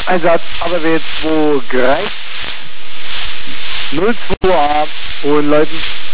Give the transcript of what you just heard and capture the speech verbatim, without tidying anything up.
Einsatz, A W zwei Greif, null zwei A, hohen Leuten.